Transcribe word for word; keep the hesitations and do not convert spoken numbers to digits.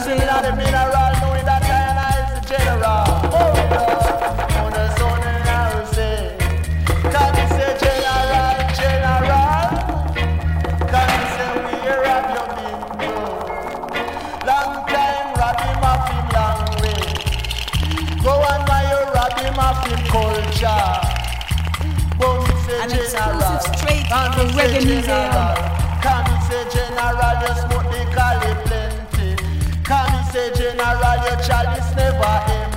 swimming in the mineral, knowing that I is the general. Oh Lord, on the sun and I will say, can you say general, general? Can you say we rob your bingo? Long time rob him off him long way. Go on my you rob him off him culture. But me say An general, exclusive straight and from me say Reggae Museum. general. Can me say general, you smoke the cali plenty. Can me say general, your chalice never empty.